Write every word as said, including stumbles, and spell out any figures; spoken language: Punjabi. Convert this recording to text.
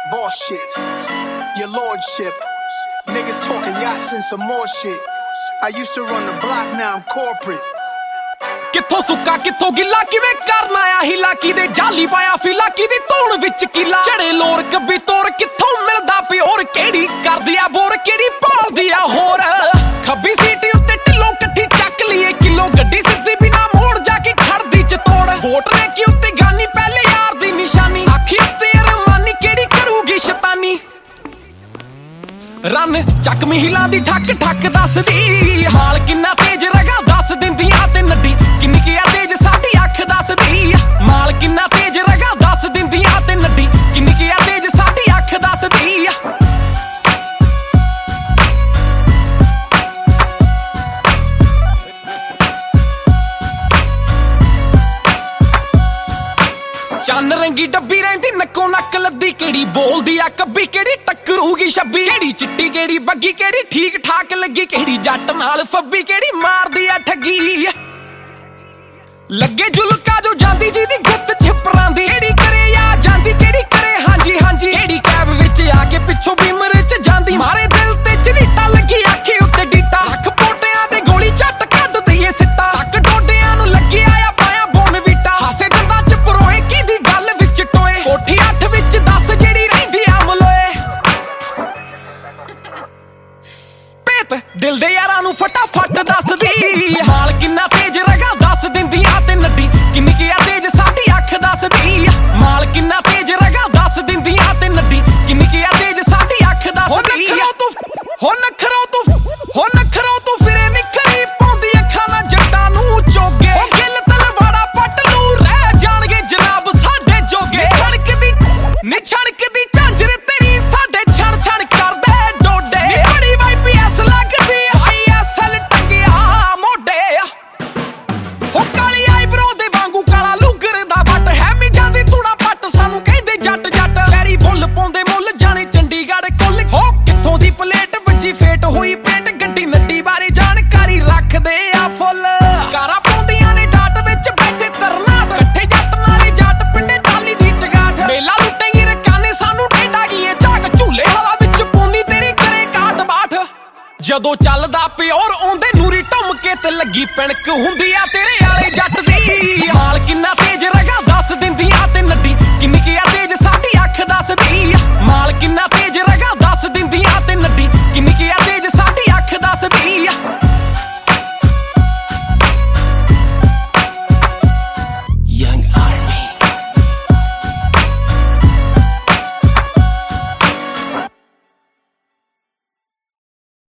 Bullshit, your lordship. Niggas talking yachts and some more shit. I used to run the block, now I'm corporate. ਕਿੱਥੋਂ ਸੁੱਕਾ ਕਿੱਥੋਂ ਗਿੱਲਾ ਕਿਵੇਂ ਕਰਨਾ ਆ ਹਿਲਾ ਕਿਦੇ ਜਾਲੀ ਪਾਇਆ ਫਿਲਾ ਕਿਦੀ ਧੌਣ ਵਿੱਚ ਕਿਲਾ ਚੜੇ ਲੋਰ ਕੱਬੀ ਤੋਰ ਕਿੱਥੋਂ ਮਿਲਦਾ ਪਿਓਰ ਕਿਹੜੀ ਕਰਦੀ ਆ ਬੋਰ ਕਿਹੜੀ ਭਾਲਦੀ ਆ ਹੋਰ ਖੱਬੀ ਸੀਟੀ ਉੱਤੇ ਢਿੱਲੋਂ ਕੱਠੀ ਚੱਕ ਲਈਏ ਕਿਲੋ ਗੱਡੀ ਸਿੱਧੀ ਬਿਨਾ ਮੋੜ ਜਾ ਕੇ ਖੜਦੀ ਚ ਤੋੜ ਵੋਟ ਨੇ ਕੀ ਉੱਤੇ ਗਾਨੀ ਪਹਿਲੇ ਯਾਰ ਦੀ ਨਿਸ਼ਾਨੀ ਆਖੀ ਉੱਤੇ ਅਰਮਾਨੀ ਕਿਹੜੀ ਕਰੂਗੀ ਸ਼ੈਤਾਨੀ ਰਨ ਚੱਕ ਮਹਿਲਾ ਦੀ ਠੱਕ ਠੱਕ ਦੱਸਦੀ ਹਾਲ ਕਿੰਨਾ ਤੇਜ਼ ਰਗਾ ਦੱਸ ਦਿੰਦੀਆਂ ਤੇ ਨੱਡੀ ਕਿੰਨੀ ਕੀ ਆ ਤੇਜ਼ ਸਾਡੀ ਅੱਖ ਦੱਸਦੀ ਮਾਲ ਕਿੰਨਾ ਤੇਜ਼ ਰਗਾ ਦੱਸ ਦਿੰਦੀਆਂ ਤੇ ਨੱਡੀ ਕਿੰਨੀ ਕੀ ਆ ਤੇਜ਼ ਸਾਡੀ ਅੱਖ ਦੱਸਦੀ ਚੰਨ ਰੰਗੀ ਡੱਬੀ ਰਹਿੰਦੀ ਨੱਕੋ ਨੱਕ ਲੱਦੀ ਕਿਹੜੀ ਬੋਲਦੀ ਆ ਕੱਬੀ ਕਿਹੜੀ ਟੱਕਰੂਗੀ ਛੱਬੀ ਕਿਹੜੀ ਚਿੱਟੀ ਕਿਹੜੀ ਬੱਗੀ ਕਿਹੜੀ ਠੀਕ ਠਾਕ ਲੱਗੀ ਕਿਹੜੀ ਜੱਟ ਨਾਲ ਫੱਬੀ ਕਿਹੜੀ ਮਾਰਦੀ ਆ ਠੱਗੀ ਲੱਗੇ ਜੁਲਕਾ ਜੋ ਜਾਂਦੀ ਜਿਹਦੀ ਗੁੱਤ ਛਿਪਰਾਂ ਦੀ ਕਿਹੜੀ ਕਰੇ ਆ ਜਾਂਦੀ ਕਿਹੜੀ ਕਰੇ ਹਾਂਜੀ ਹਾਂਜੀ ਕਿਹੜੀ ਕੈਬ ਵਿੱਚ ਆ ਕੇ ਪਿੱਛੋਂ ਬੀਮਰ ਚ ਜਾਂਦੀ ਮਾਰੇ ਦਿਲ ਤੇ ਝਰੀਟਾ ਲੱਗੀ ਆਖੀ ਉੱਤੇ ਡੀਟਾ ਲੱਖ ਪੋਟਿਆਂ ਤੇ ਗੋਲੀ ਝੱਟ ਕੱਢ ਦਈਏ ਸਿੱਟਾ ਟੱਕ ਡੋਡਿਆਂ ਨੂੰ ਲੱਗਿਆ ਆ ਪਾਇਆ ਬੋਨ ਵੀਟਾ ਹਾਸੇ ਦੰਦਾਂ ਚ ਪਰੋਏ ਕਿਹਦੀ ਗੱਲ ਵਿੱਚ ਟੋਏ ਕੋਠੀ ਅੱਠ ਵਿੱਚ ਦਸ ਜਿਹੜੀ ਰਹਿੰਦੀ ਆ ਮਲੋਏ ਪੇਤ ਦਿਲ ਦੇ ਯਾਰਾਂ ਨੂੰ ਫਟਾਫਟ ਦੱਸਦੀ ਹਾਲ ਕਿੰਨਾ ਤੇਜ਼ ਰਗਾ ਦੱਸ ਦਿੰਦੀਆਂ ਤੇ ਨੱਡੀ ਕਿੰਨੀ ਕੀ ਆ ਤੇਜ਼ ਸਾਡੀ ਅੱਖ ਦੱਸਦੀ ਮਾਲ ਕਿੰਨਾ ਤੇਜ਼ ਰਗਾ ਦੱਸ ਦਿੰਦੀਆਂ ਤੇ ਨੱਡੀ ਕਿੰਨੀ ਕੀ ਆ ਤੇਜ਼ ਸਾਡੀ ਅੱਖ ਦੱਸਦੀ ਹੋ ਨਖਰੋ ਤੂੰ ਹੋ ਨਖਰੋ ਤੂੰ ਫਿਰੇ ਨਿਖਰੀ ਪਾਉਂਦੀ ਅੱਖਾਂ ਨਾਲ ਜੱਟਾਂ ਨੂੰ ਚੋਗੇ ਉਹ ਗਿੱਲ ਤਲਵਾੜਾ ਪੱਟ ਨੂੰ ਰਹਿ ਜਾਣਗੇ ਜਨਾਬ ਸਾਡੇ ਜੋਗੇ ਛੜਕਦੀ ਨੀ ਛੜਕਦੀ ਝਾਂਜਰ ਤੇਰੀ ਸਾਡੇ ਛਣ ਛਣ ਕਰਦੇ ਡੋਡੇ ਨੀ ਬੜੀ ਵਾਈ ਪੀ ਐਸ ਲੱਗਦੀ ਆਈ ਐਸ ਐਲ ਟੰਗਿਆ ਮੋਢੇ ਹੋ ਕਾਲੀ ਆਈਬਰੋ ਦੇ ਵਾਂਗੂ ਕਾਲਾ ਲੁੰਗਰ ਦਾ ਵੱਟ ਹੈ ਮੀ ਜਾਂਦੀ ਤੂੜਾ ਪੱਟ ਸਾਨੂੰ ਕਹਿੰਦੇ ਜੱਟ ਜੱਟ ਸ਼ਹਿਰੀ ਬੁੱਲ ਪਾਉਂਦੇ ਮੁੱਲ ਜਾਣੇ ਚੰਡੀਗੜ੍ਹ ਕੁੱਲ ਹੋ ਕਿੱਥੋਂ ਦੀ ਪਲੇਟ ਵੱਜੀ ਫੇਟ ਹੋਈ ਪੇਂਟ ਗੱਡੀ ਨੱਡੀ ਬਾਰੇ ਜਾਣਕਾਰੀ ਰੱਖਦੇ ਆ ਫੁੱਲ ਕਾਰਾਂ ਪਾਉਂਦੀਆਂ ਨੇ ਡਾਟ ਵਿੱਚ ਬੈਠੇ ਤਰਨਾਟ ਇਕੱਠੇ ਜੱਟ ਨਾਲੇ ਜੱਟ ਪਿੰਡੇ ਟਾਲੀ ਦੀ ਚਗਾਠ ਮੇਲਾ ਲੁੱਟੇਗੀ ਰਕਾਨੇ ਸਾਨੂੰ ਟੇਡਾ ਗਈਏ ਝਾਕ ਝੂਲੇ ਹਵਾ ਵਿੱਚ ਪੂਨੀ ਤੇਰੀ ਕਰੇ ਕਾਟ ਬਾਠ ਜਦੋਂ ਚੱਲਦਾ ਪਿਓਰ ਆਉਂਦੇ ਨੂਰੀ ਢੁੰਮ ਕੇ ਤੇ ਲੱਗੀ ਪਿਣਕ ਹੁੰਦੀ ਆ ਤੇਰੇ ਆਲੇ ਜੱਟ ਦੀ ਹਾਲ ਕਿੰਨਾ ਤੇਜ਼ ਰਗਾ ਦੱਸ ਦਿੰਦੀਆਂ ਤੇ ਨੱਡੀ ਕਿੰਨੀ ਕੀ ਆ